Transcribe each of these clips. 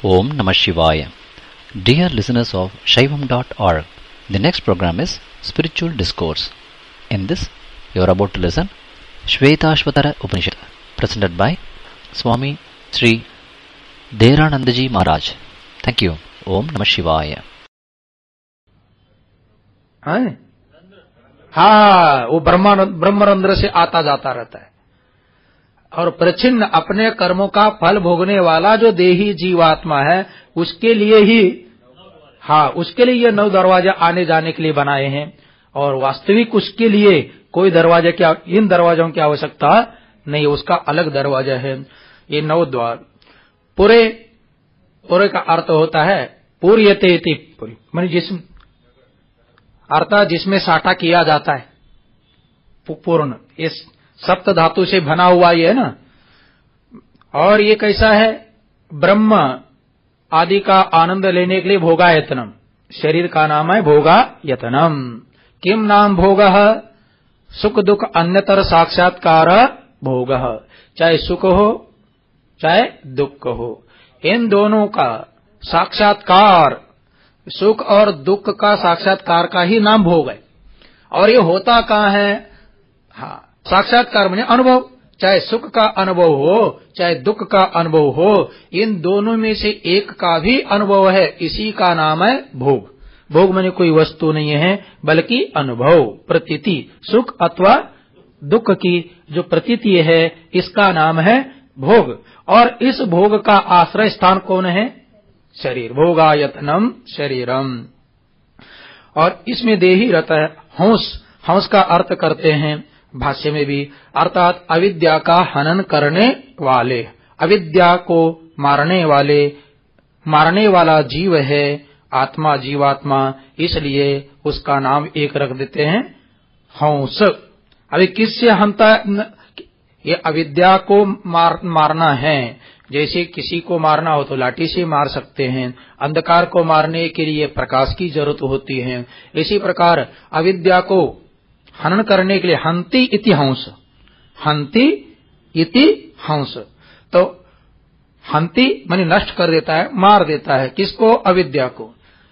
Om Namah Shivaya. Dear listeners of Shaivam.org, the next program is Spiritual Discourse. In this, you are about to listen Shvetashvatara Upanishad, presented by Swami Sri Deranandaji Maharaj. Thank you. Om Namah Shivaya. हाँ, वो ब्रह्मरंध्र से आता जाता रहता है और प्रच्छिन्न अपने कर्मों का फल भोगने वाला जो देही जीवात्मा है उसके लिए ही, हाँ, उसके लिए ये 9 दरवाजे आने जाने के लिए बनाए हैं और वास्तविक उसके लिए कोई दरवाजे क्या, इन दरवाजों की आवश्यकता नहीं, उसका अलग दरवाजा है। ये 9 द्वार पूरे का अर्थ होता है पूर्यते इति, माने जिसमें अर्थात जिसमें साठा किया जाता है, पूर्ण, इस सप्त धातु से बना हुआ ये है ना। और ये कैसा है, ब्रह्म आदि का आनंद लेने के लिए भोगायतनम, शरीर का नाम है भोगायतनम। किम नाम भोगः, सुख दुख अन्यतर साक्षात्कार भोगः, चाहे सुख हो चाहे दुख हो, इन दोनों का साक्षात्कार, सुख और दुख का साक्षात्कार का ही नाम भोग है। और ये होता कहाँ है, हाँ, साक्षात्कार माने अनुभव, चाहे सुख का अनुभव हो चाहे दुख का अनुभव हो, इन दोनों में से एक का भी अनुभव है, इसी का नाम है भोग। भोग माने कोई वस्तु नहीं है बल्कि अनुभव, प्रतीति, सुख अथवा दुख की जो प्रतीति है इसका नाम है भोग। और इस भोग का आश्रय स्थान कौन है, शरीर, भोगायतनम शरीरम। और इसमें देही रहता है हंस, हंस का अर्थ करते हैं भाष्य में भी, अर्थात अविद्या का हनन करने वाले, अविद्या को मारने वाले, मारने वाला जीव है आत्मा, जीवात्मा, इसलिए उसका नाम एक रख देते हैं हंस। अभी किससे हंता, ये अविद्या को मारना है, जैसे किसी को मारना हो तो लाठी से मार सकते हैं, अंधकार को मारने के लिए प्रकाश की जरूरत होती है, इसी प्रकार अविद्या को हनन करने के लिए हंति इति हंस, हंति इति हंस। तो हंति माने नष्ट कर देता है, मार देता है, किसको, अविद्या को।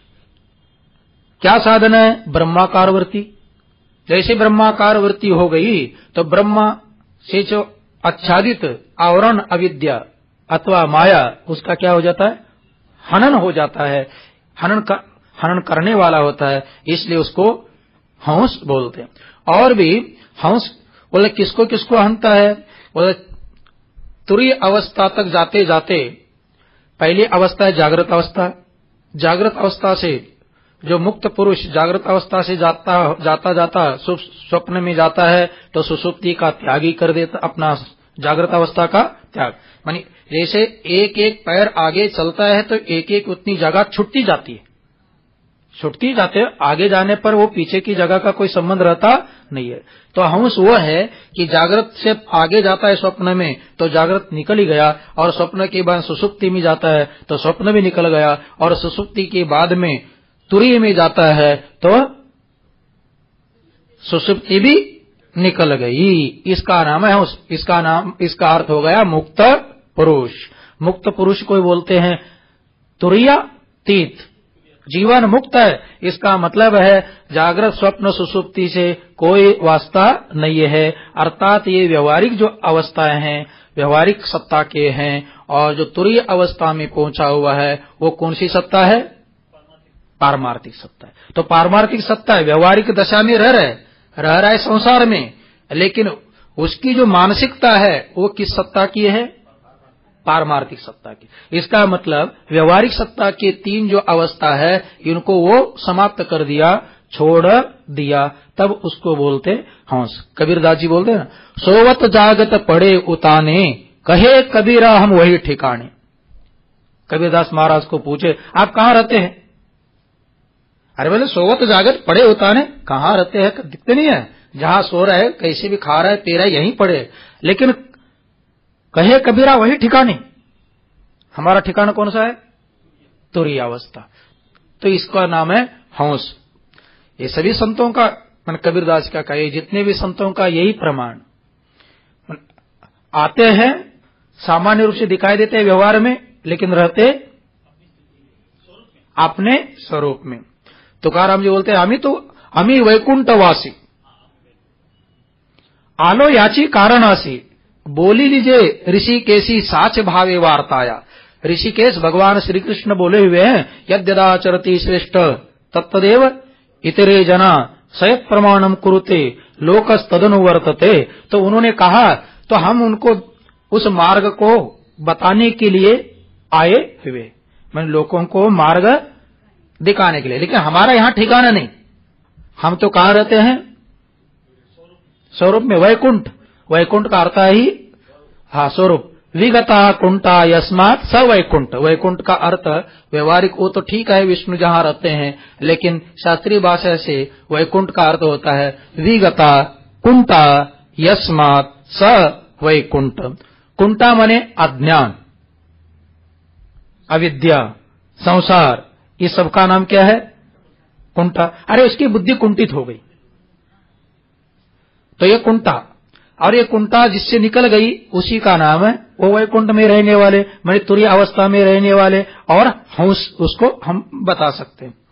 क्या साधन है, ब्रह्माकार वृत्ति। जैसे ब्रह्माकार वृत्ति हो गई तो ब्रह्मा से जो आच्छादित आवरण अविद्या अथवा माया, उसका क्या हो जाता है, हनन हो जाता है, हनन करने वाला होता है, इसलिए उसको हंस बोलते हैं। और भी हंस बोले किसको किसको हंता है, बोले तुरीय अवस्था तक जाते जाते, पहली अवस्था है जागृत अवस्था, जागृत अवस्था से जो मुक्त पुरुष जागृत अवस्था से जाता जाता स्वप्न में जाता है तो सुषुप्ति का त्याग ही कर देता, अपना जागृत अवस्था का त्याग, मानी जैसे एक एक पैर आगे चलता है तो एक एक उतनी जगह छुटती जाती है, छुटती जाते, आगे जाने पर वो पीछे की जगह का कोई संबंध रहता नहीं है। तो हंस वो है कि जागृत से आगे जाता है स्वप्न में तो जागृत निकल ही गया, और स्वप्न के बाद सुषुप्ति में जाता है तो स्वप्न भी निकल गया, और सुषुप्ति के बाद में तुरीय में जाता है तो सुषुप्ति भी निकल गई, इसका नाम है हंस। इसका अर्थ हो गया मुक्त पुरुष। मुक्त पुरुष को बोलते हैं तुरीयातीत, जीवन मुक्त है, इसका मतलब है जागृत स्वप्न सुषुप्ति से कोई वास्ता नहीं है, अर्थात ये व्यवहारिक जो अवस्थाएं हैं व्यवहारिक सत्ता के हैं, और जो तुरीय अवस्था में पहुंचा हुआ है वो कौन सी सत्ता है, पारमार्थिक सत्ता है। तो पारमार्थिक सत्ता है, व्यवहारिक दशा में रह रहा है संसार में, लेकिन उसकी जो मानसिकता है वो किस सत्ता की है, पारमार्थिक सत्ता की। इसका मतलब व्यवहारिक सत्ता के 3 जो अवस्था है इनको वो समाप्त कर दिया, छोड़ दिया, तब उसको बोलते हंस। कबीरदास जी बोलते हैं, सोवत जागत पड़े उताने, कहे कबीरा हम वही ठिकाने। कबीरदास महाराज को पूछे आप कहाँ रहते हैं, अरे बोले सोवत जागत पड़े उताने, कहाँ रहते हैं, दिखते नहीं है, जहां सो रहे कैसे भी खा रहा है तेरा यहीं पड़े, लेकिन कहे कबीरा वही ठिकाने, हमारा ठिकाना कौन सा है, तुरीय अवस्था। तो इसका नाम है हंस। ये सभी संतों का, मन कबीरदास का कहे जितने भी संतों का यही प्रमाण आते हैं, सामान्य रूप से दिखाई देते हैं व्यवहार में, लेकिन रहते अपने स्वरूप में। तुकाराम जी बोलते हैं अमी वैकुंठवासी आलो याची कारणासी, बोली लीजिए ऋषिकेशी साच भावे वार्ताया। ऋषिकेश भगवान श्री कृष्ण बोले हुए हैं, यद्यदाचरति श्रेष्ठ तत्तदेव इतरे जना सयत प्रमाणम कुरुते लोकस तदनुवर्तते। तो उन्होंने कहा तो हम उनको उस मार्ग को बताने के लिए आए हुए, मैंने लोगों को मार्ग दिखाने के लिए। लेकिन हमारा यहाँ ठिकाना नहीं, हम तो कहाँ रहते हैं? स्वरूप में। वैकुंठ, वैकुंठ का अर्थ ही स्वरूप। विगता कुंठा यस्मात् स वैकुंठ। वैकुंठ का अर्थ व्यवहारिक वो तो ठीक है, विष्णु जहाँ रहते हैं, लेकिन शास्त्रीय भाषा से वैकुंठ का अर्थ होता है विगता कुंठा यस्मात् स वैकुंठ। कुंठा माने अज्ञान, अविद्या, संसार, इस सब का नाम क्या है? कुंठा। अरे उसकी बुद्धि कुंठित हो गई तो ये कुंठा, और ये कुंठा जिससे निकल गई उसी का नाम है वो वैकुंठ में रहने वाले, माने तुरीय अवस्था में रहने वाले, और हंस उसको हम बता सकते हैं।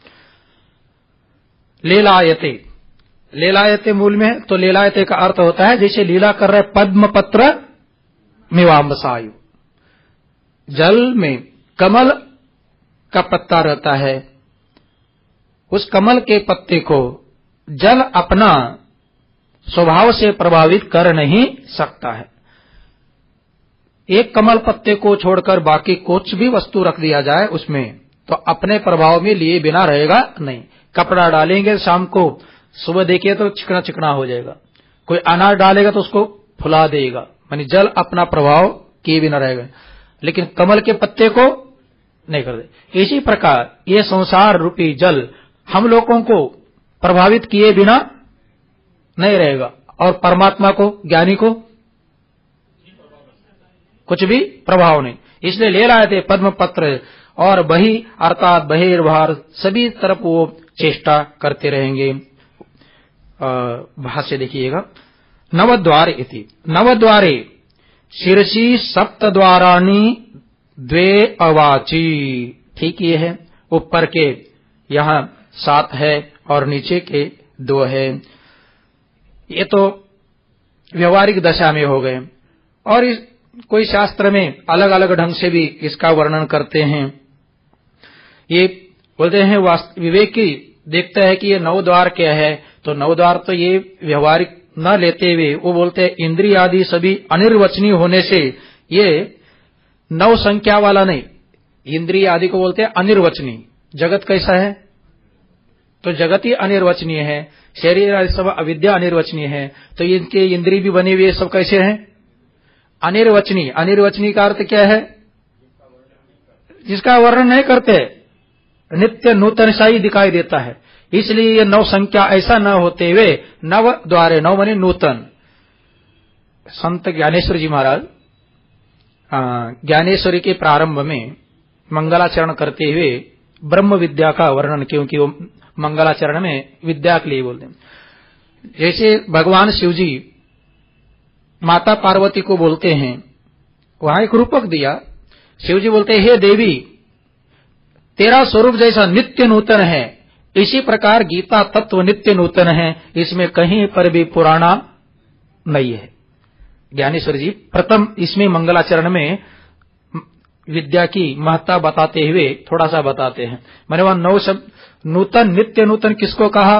लीलायते, लीलायते मूल में है, तो लीलायते का अर्थ होता है जैसे लीला कर रहे पद्म पत्र मिवाम्बसायु। जल में कमल का पत्ता रहता है, उस कमल के पत्ते को जल अपना स्वभाव से प्रभावित कर नहीं सकता है। एक कमल पत्ते को छोड़कर बाकी कुछ भी वस्तु रख दिया जाए उसमें, तो अपने प्रभाव में लिए बिना रहेगा नहीं। कपड़ा डालेंगे शाम को, सुबह देखिए तो चिकना चिकना हो जाएगा। कोई अनाज डालेगा तो उसको फुला देगा, मानी जल अपना प्रभाव किए बिना रहेगा, लेकिन कमल के पत्ते को नहीं कर दे। इसी प्रकार ये संसार रूपी जल हम लोगों को प्रभावित किए बिना नहीं रहेगा, और परमात्मा को, ज्ञानी को कुछ भी प्रभाव नहीं। इसलिए ले लाए थे पद्म पत्र, और बही अर्थात बहिर्भार सभी तरफ वो चेष्टा करते रहेंगे। भाष्य देखिएगा, नवद्वार इति, नवद्वारे शीर्षि सप्तद्वाराणि द्वे अवाची। ठीक ये है, ऊपर के यहाँ 7 है और नीचे के 2 है। ये तो व्यवहारिक दशा में हो गए, और कोई शास्त्र में अलग अलग ढंग से भी इसका वर्णन करते हैं। ये बोलते हैं विवेकी देखता है कि ये 9 द्वार क्या है, तो 9 द्वार तो ये व्यवहारिक न लेते हुए वो बोलते हैं इंद्रिय आदि सभी अनिर्वचनीय होने से ये 9 संख्या वाला नहीं। इंद्रिय आदि को बोलते हैं अनिर्वचनीय। जगत कैसा है? तो जगत ही अनिर्वचनीय है, शरीर आदि सब अविद्या अनिर्वचनीय है, तो इनके इंद्रिय भी बने हुए सब कैसे हैं? अनिर्वचनीय। अनिर्वचनीय का अर्थ क्या है? जिसका वर्णन नहीं करते, नित्य नूतन सा ही दिखाई देता है। इसलिए ये 9 संख्या ऐसा न होते हुए 9 द्वारे, 9 माने नूतन। संत ज्ञानेश्वर जी महाराज ज्ञानेश्वरी के प्रारंभ में मंगलाचरण करते हुए ब्रह्म विद्या का वर्णन, क्योंकि वो मंगलाचरण में विद्या के लिए बोलते हैं। जैसे भगवान शिव जी माता पार्वती को बोलते हैं, वहां एक रूपक दिया। शिव जी बोलते हैं, हे देवी, तेरा स्वरूप जैसा नित्य नूतन है, इसी प्रकार गीता तत्व नित्य नूतन है, इसमें कहीं पर भी पुराना नहीं है। ज्ञानेश्वर जी प्रथम इसमें मंगलाचरण में विद्या की महत्ता बताते हुए थोड़ा सा बताते हैं। मैंने वहां 9 शब्द नूतन, नित्य नूतन किसको कहा?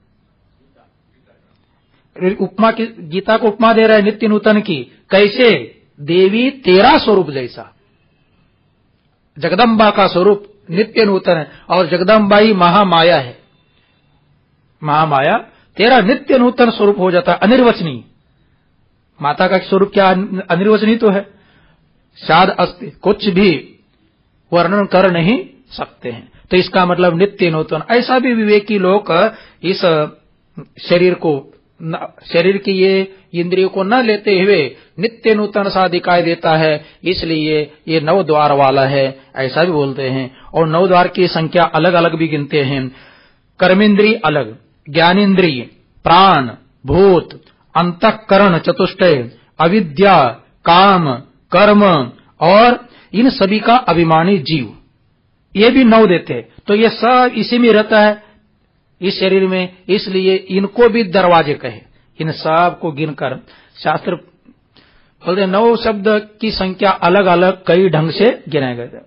उपमा की, गीता को उपमा दे रहा है नित्य नूतन की। कैसे? देवी तेरा स्वरूप जैसा, जगदम्बा का स्वरूप नित्य नूतन है, और जगदम्बा ही महामाया है। महामाया तेरा नित्य नूतन स्वरूप हो जाता है, अनिर्वचनीय। माता का स्वरूप क्या अनिर्वचनीय तो है, शायद अस्ति, कुछ भी वर्णन कर नहीं सकते हैं। तो इसका मतलब नित्य नूतन। ऐसा भी विवेकी लोग इस शरीर को, शरीर की ये इंद्रियों को न लेते हुए नित्य नूतन सा दिखाई देता है, इसलिए ये 9 द्वार वाला है, ऐसा भी बोलते हैं। और 9 द्वार की संख्या अलग अलग भी गिनते हैं। कर्मेंद्रिय अलग, ज्ञानेन्द्रिय, प्राण, भूत, अंतःकरण चतुष्टय, अविद्या, काम, कर्म, और इन सभी का अभिमानी जीव, ये भी 9 देते, तो ये सब इसी में रहता है इस शरीर में, इसलिए इनको भी दरवाजे कहे। इन सब को गिनकर शास्त्र बोलते 9 शब्द की संख्या अलग अलग कई ढंग से गिनाए गए।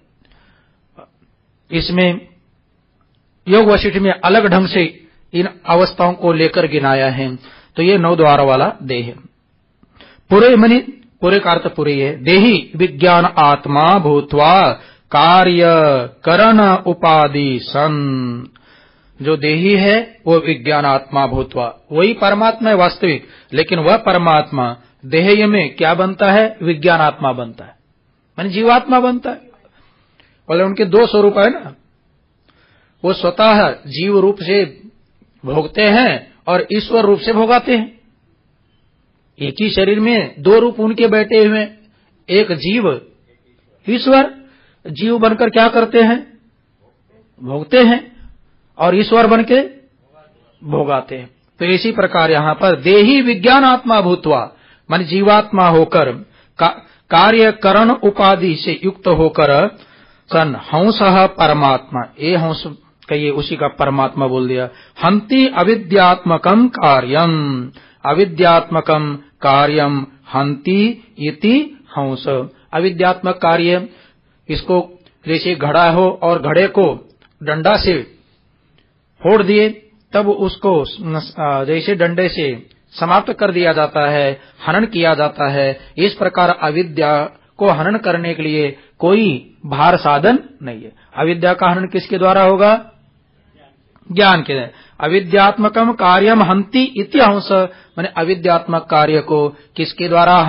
इसमें योग वशिष्ठ में अलग ढंग से इन अवस्थाओं को लेकर गिनाया है। तो ये 9 द्वार वाला देह है। पूरे मनी, पूरे का अर्थ पूरे है। देही विज्ञान आत्मा भूत्वा कार्य करण उपाधि सन। जो देही है वो विज्ञान आत्मा भूत्वा, वही परमात्मा है वास्तविक, लेकिन वह परमात्मा देह में क्या बनता है? विज्ञान आत्मा बनता है, माने जीवात्मा बनता है। बोले उनके 2 स्वरूप है ना, वो स्वतः जीव रूप से भोगते हैं और ईश्वर रूप से भोगाते हैं। एक ही शरीर में 2 रूप उनके बैठे हुए, एक जीव ईश्वर। जीव बनकर क्या करते हैं? भोगते हैं, और ईश्वर बनके भोगाते हैं। तो इसी प्रकार यहां पर देही विज्ञान आत्मा भूतवा, मान जीवात्मा होकर कार्य करण उपाधि से युक्त होकर सन हंस परमात्मा, ये हंस कहिए उसी का परमात्मा बोल दिया। हंति अविद्यात्मकम कार्यम, अविद्यात्मकम कार्यम हंति इति हंस। अविद्यात्मक कार्य, इसको जैसे घड़ा हो और घड़े को डंडा से फोड़ दिए, तब उसको जैसे डंडे से समाप्त कर दिया जाता है, हनन किया जाता है। इस प्रकार अविद्या को हनन करने के लिए कोई भार साधन नहीं है। अविद्या का हनन किसके द्वारा होगा? ज्ञान के। अविद्यात्मकम कार्यम हंति इति हंस, माने अविद्यात्मक कार्य को किसके द्वारा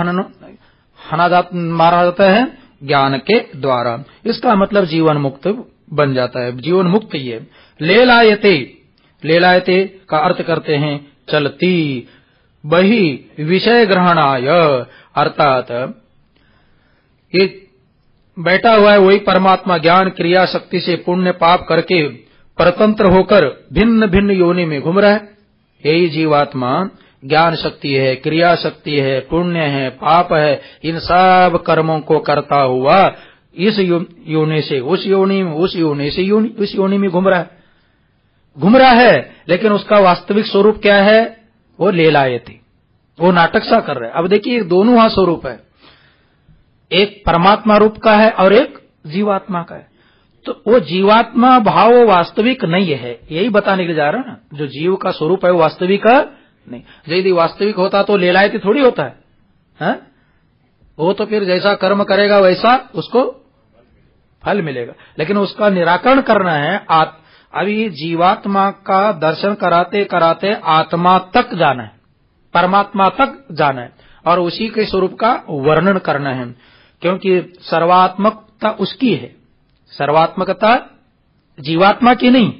मारा जाता है? ज्ञान के द्वारा। इसका मतलब जीवन मुक्त बन जाता है, जीवन मुक्त। ये लेलायते, लेलायते का अर्थ करते हैं चलती, बही विषय ग्रहणाय, अर्थात ये बैठा हुआ है वही परमात्मा ज्ञान क्रिया शक्ति से पुण्य पाप करके परतंत्र होकर भिन्न भिन्न योनि में घूम रहा है। यही जीवात्मा ज्ञान शक्ति है, क्रिया शक्ति है, पुण्य है, पाप है, इन सब कर्मों को करता हुआ इस योनि से उस योनि में, उस योनि से उस योनि में घूम रहा है। लेकिन उसका वास्तविक स्वरूप क्या है? वो लेलायते, वो नाटक सा कर रहा है। अब देखिए दोनों वहां स्वरूप है, एक परमात्मा रूप का है और एक जीवात्मा का है। तो वो जीवात्मा भाव वास्तविक नहीं है, यही बताने के लिए जा रहा है ना। जो जीव का स्वरूप है वो वास्तविक नहीं। यदि वास्तविक होता तो लेलायते थोड़ी होता है, वो तो फिर जैसा कर्म करेगा वैसा उसको फल मिलेगा। लेकिन उसका निराकरण करना है। अभी जीवात्मा का दर्शन कराते कराते आत्मा तक जाना है, परमात्मा तक जाना है, और उसी के स्वरूप का वर्णन करना है। क्योंकि सर्वात्मकता उसकी है, सर्वात्मकता जीवात्मा की नहीं,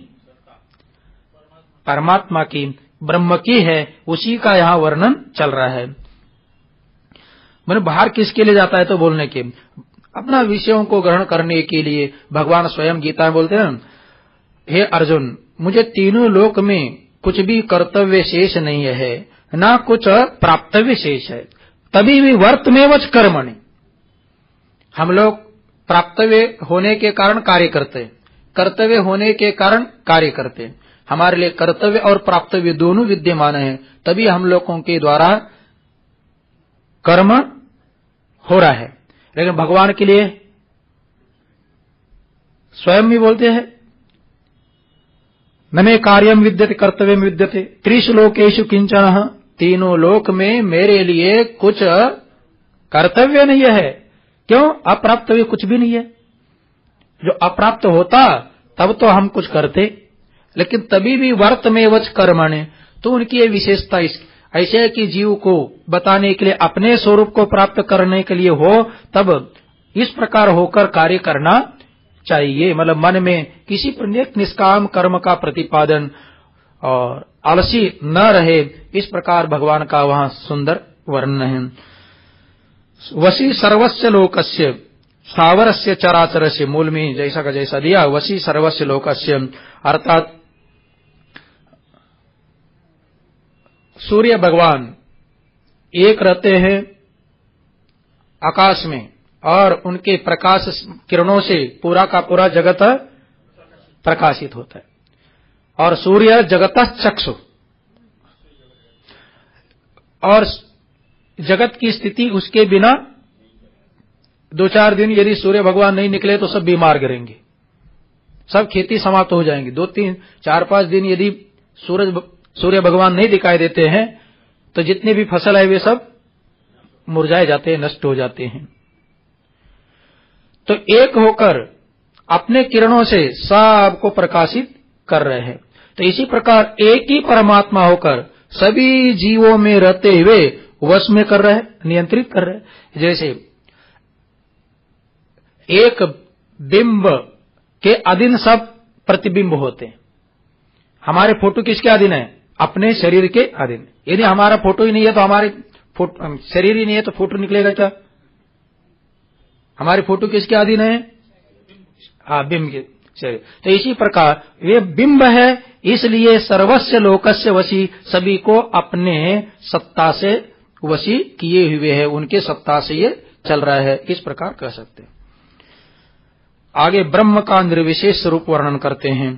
परमात्मा की, ब्रह्म की है। उसी का यहाँ वर्णन चल रहा है। मैंने बाहर किसके लिए जाता है? तो बोलने के, अपना विषयों को ग्रहण करने के लिए। भगवान स्वयं गीता में बोलते हैं, हे अर्जुन, मुझे तीनों लोक में कुछ भी कर्तव्य शेष नहीं है, ना कुछ प्राप्तव्य शेष है। तभी भी वर्तमेवच कर्मणि, हम लोग प्राप्तव्य होने के कारण कार्य करते हैं, कर्तव्य होने के कारण कार्य करते हैं। हमारे लिए कर्तव्य और प्राप्तव्य दोनों विद्यमान है, तभी हम लोगों के द्वारा कर्म हो रहा है। लेकिन भगवान के लिए स्वयं भी बोलते हैं, न मे कार्यम विद्यते कर्तव्यम विद्यते त्रिश्लोकेषु किंचन, तीनों लोक में मेरे लिए कुछ कर्तव्य नहीं है। क्यों? अप्राप्त हुए कुछ भी नहीं है। जो अप्राप्त होता तब तो हम कुछ करते, लेकिन तभी भी वर्तमेवच कर्मणि, तो उनकी ये विशेषता ऐसे है कि जीव को बताने के लिए, अपने स्वरूप को प्राप्त करने के लिए हो, तब इस प्रकार होकर कार्य करना चाहिए। मतलब मन में किसी प्रत्येक निष्काम कर्म का प्रतिपादन और आलसी न रहे, इस प्रकार भगवान का वहां सुंदर वर्णन है। वशी सर्वस्य लोकस्य स्थावरस्य चराचरस्य, मूल में जैसा का जैसा दिया, वशी सर्वस्य लोकस्य, अर्थात सूर्य भगवान एक रहते हैं आकाश में, और उनके प्रकाश किरणों से पूरा का पूरा जगत प्रकाशित होता है। और सूर्य जगतः चक्षु, और जगत की स्थिति उसके बिना 2-4 दिन यदि सूर्य भगवान नहीं निकले तो सब बीमार गिरेंगे, सब खेती समाप्त हो जाएंगी। 2-3-4-5 दिन यदि सूर्य भगवान नहीं दिखाई देते हैं तो जितनी भी फसल है वे सब मुरझाए जाते हैं, नष्ट हो जाते हैं। तो एक होकर अपने किरणों से सबको प्रकाशित कर रहे हैं। तो इसी प्रकार एक ही परमात्मा होकर सभी जीवों में रहते हुए वश में कर रहे हैं, नियंत्रित कर रहे हैं। जैसे एक बिंब के अधीन सब प्रतिबिंब होते हैं। हमारे फोटो किसके अधीन है? अपने शरीर के अधीन। यदि हमारा फोटो ही नहीं है तो हमारे शरीर ही नहीं है तो फोटो निकलेगा क्या? हमारी फोटो किसके अधीन है? बिंब के शरीर। तो इसी प्रकार वे बिंब है, इसलिए सर्वस्य लोकस्य वशी, सभी को अपने सत्ता से वशी किए हुए है, उनके सत्ता से ये चल रहा है, इस प्रकार कह सकते हैं। आगे ब्रह्म का निर्विशेष स्वरूप वर्णन करते हैं।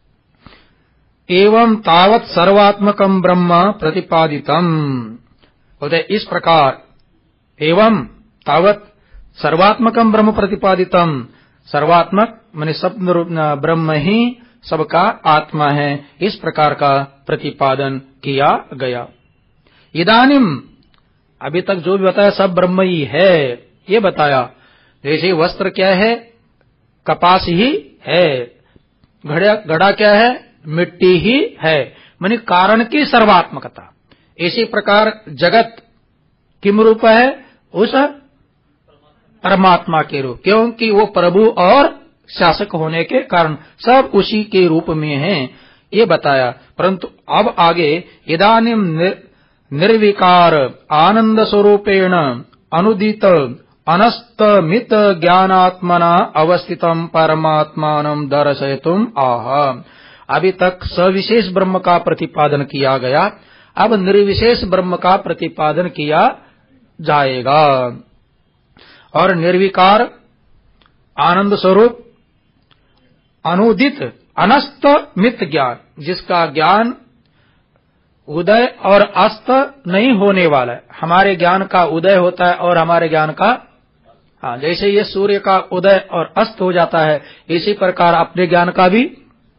एवं तावत सर्वात्मकम ब्रह्म प्रतिपादितम, बोलते इस प्रकार एवं तावत सर्वात्मकम ब्रह्म प्रतिपादितम, सर्वात्मक माने सब ब्रह्म ही सबका आत्मा है, इस प्रकार का प्रतिपादन किया गया। इदानीम, अभी तक जो भी बताया सब ब्रह्म ही है, ये बताया। जैसे वस्त्र क्या है? कपास ही है। घड़ा क्या है? मिट्टी ही है, माने कारण की सर्वात्मकता। इसी प्रकार जगत किम रूप है? उस परमात्मा के रूप, क्योंकि वो प्रभु और शासक होने के कारण सब उसी के रूप में हैं, ये बताया। परंतु अब आगे इदानीम निर्विकार आनंद स्वरूपेण अनुदित अनस्तमित ज्ञानात्मना अवस्थितम परमात्मानं दर्शयितुम आह। अभी तक सविशेष ब्रह्म का प्रतिपादन किया गया, अब निर्विशेष ब्रह्म का प्रतिपादन किया जाएगा। और निर्विकार आनंद स्वरूप अनुदित अनस्त मित ज्ञान, जिसका ज्ञान उदय और अस्त नहीं होने वाला है। हमारे ज्ञान का उदय होता है और हमारे ज्ञान का, जैसे ये सूर्य का उदय और अस्त हो जाता है, इसी प्रकार अपने ज्ञान का भी।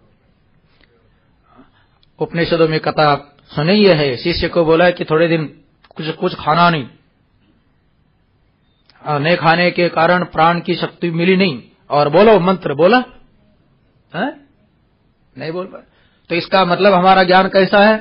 उपनिषदों में कथा सुनी है, शिष्य को बोला है कि थोड़े दिन कुछ खाना नहीं, नहीं खाने के कारण प्राण की शक्ति मिली नहीं, और बोलो मंत्र बोला है? नहीं बोल पाए। तो इसका मतलब हमारा ज्ञान कैसा है?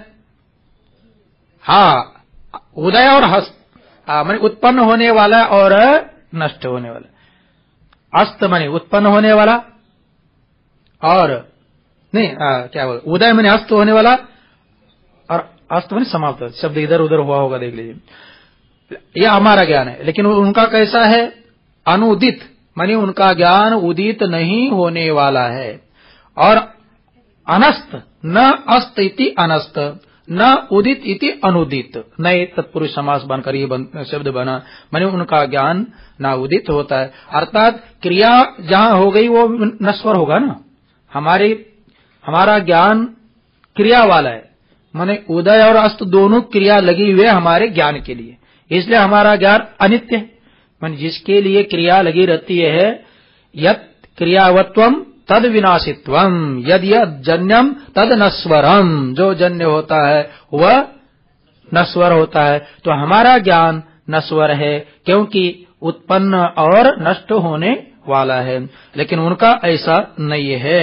उदय और हस्त, माने उत्पन्न होने वाला और नष्ट होने वाला। अस्त माने उत्पन्न होने वाला, और नहीं क्या बोल, उदय माने अस्त होने वाला, और अस्त माने समाप्त। शब्द इधर उधर हुआ होगा, देख लीजिए। यह हमारा ज्ञान है, लेकिन उनका कैसा है? अनुदित माने उनका ज्ञान उदित नहीं होने वाला है। और अनस्त, न अस्त इति अनस्त, न उदित इति अनुदित, नए तत्पुरुष समास बनकर ये शब्द बना, माने उनका ज्ञान न उदित होता है। अर्थात क्रिया जहां हो गई वो नश्वर होगा ना। हमारा ज्ञान क्रिया वाला है, माने उदय और अस्त दोनों क्रिया लगी हुए हमारे ज्ञान के लिए, इसलिए हमारा ज्ञान अनित्य है। माने जिसके लिए क्रिया लगी रहती है, यत् क्रियावत्वम तद विनाशित्वम यद यद जन्यम तद नश्वरम, जो जन्य होता है वह नश्वर होता है। तो हमारा ज्ञान नश्वर है, क्योंकि उत्पन्न और नष्ट होने वाला है, लेकिन उनका ऐसा नहीं है।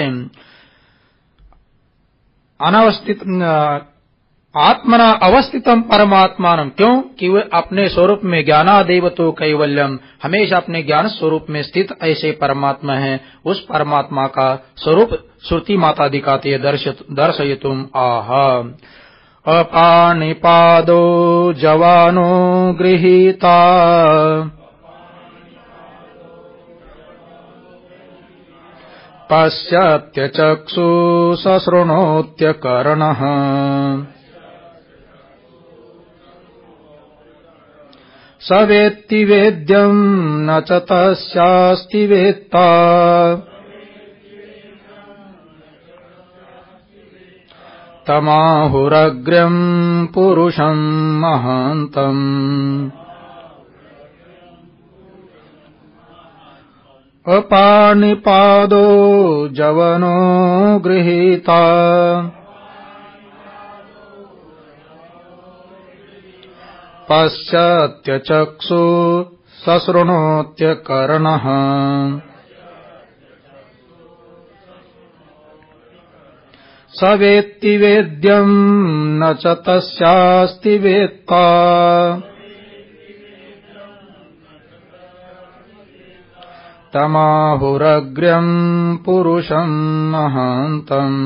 अनवस्थित आत्मना अवस्थितम परमात्मानम, क्यों कि वे अपने स्वरूप में ज्ञानादेव तो कैवल्यम, हमेशा अपने ज्ञान स्वरूप में स्थित ऐसे परमात्मा है। उस परमात्मा का स्वरूप श्रुति माता दिखाती है, दर्शयितुम आह। अपाणिपादो जवानो गृहीता पश्यत्य चक्षु सशृणोत्य कर्णः स वेत्ति वेद्यम् न च तस्यास्ति वेत्ता तमाहुरग्र्यम् पुरुषम् महान्तम् अपाणिपादो जवनो गृहीता पश्यत्यचक्षु सशृणोत्यकर्णः स वेत्ति वेद्यम् न च तस्यास्ति वेत्ता तमाहुरग्र्यम् पुरुषम् महान्तम्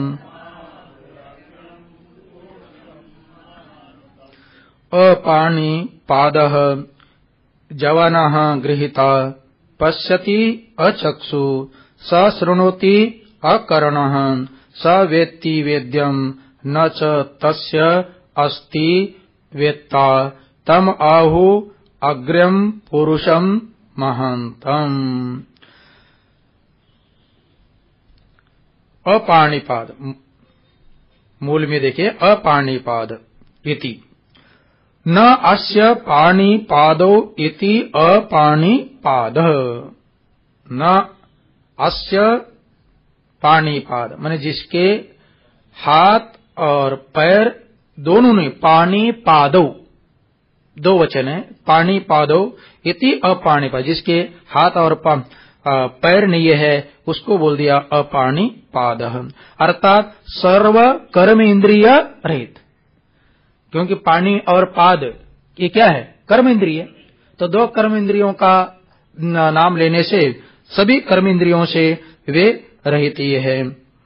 अपाणिपादः जवनः गृहीता पश्यति अचक्षु स शृणोति अकर्णः स वेत्ति वेद्यम् न च तस्य अस्ति वेत्ता तम आहु अग्र्यम् पुरुषम् महान्तम्। अपाणिपाद मूल में देखिए अपाणिपाद इति न अस्य पाणिपादो इति अपाणिपादः न अस्य पाणिपाद माने जिसके हाथ और पैर दोनों ने पाणिपादो दो वचन है पाणिपादो इति अपाणिपाद जिसके हाथ और पैर नहीं है उसको बोल दिया अपाणिपादः अर्थात सर्व कर्म इंद्रिय रहित क्योंकि पानी और पाद ये क्या है कर्म इंद्रिय तो दो कर्म इंद्रियों का नाम लेने से सभी कर्म इंद्रियों से वे रहित है।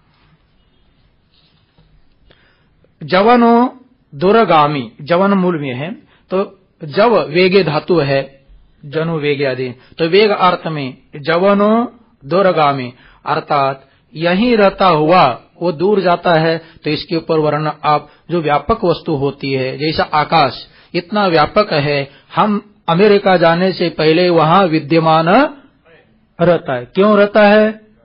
जवनो दुरगामी जवन मूल में है तो जव वेगे धातु है जनु वेगे आदि तो वेग अर्थ में जवनो दुरगामी अर्थात यहीं रहता हुआ वो दूर जाता है तो इसके ऊपर वर्ण आप जो व्यापक वस्तु होती है जैसा आकाश इतना व्यापक है हम अमेरिका जाने से पहले वहां विद्यमान रहता है क्यों रहता है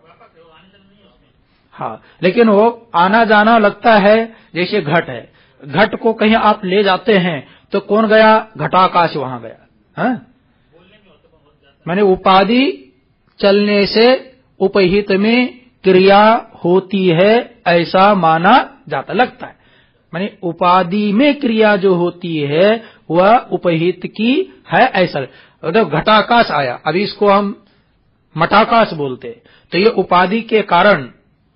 हाँ लेकिन वो आना जाना लगता है जैसे घट है घट को कहीं आप ले जाते हैं तो कौन गया घटाकाश वहां गया है माने उपाधि चलने से उपहित में क्रिया होती है ऐसा माना जाता लगता है माने उपाधि में क्रिया जो होती है वह उपहित की है ऐसा मतलब घटाकाश आया अभी इसको हम मठाकाश बोलते तो ये उपाधि के कारण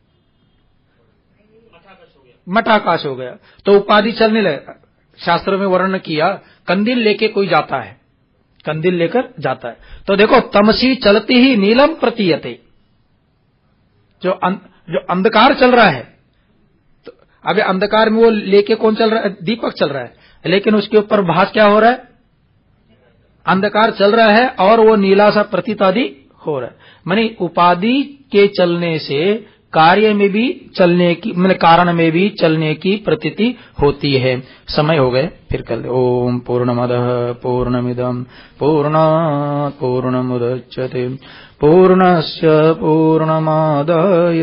मठाकाश हो गया तो उपाधि चलने लगा शास्त्र में वर्णन किया कंदील लेके कोई जाता है कंदील लेकर जाता है तो देखो तमसी चलती ही नीलम प्रतीयते जो अंधकार चल रहा है तो अभी अंधकार में वो लेके कौन चल रहा है दीपक चल रहा है लेकिन उसके ऊपर भास क्या हो रहा है अंधकार चल रहा है और वो नीला सा प्रतीत आदि हो रहा है माने उपाधि के चलने से कार्य में भी चलने की माने कारण में भी चलने की प्रतीति होती है। समय हो गए फिर कल ओम पूर्णमदः पूर्णमिदं पूर्णात् पूर्णमुदच्यते पूर्णस्य पूर्णमादाय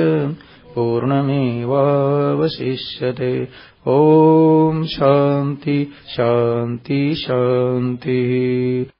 पूर्णमेवावशिष्यते ओम शांति शांति शांति।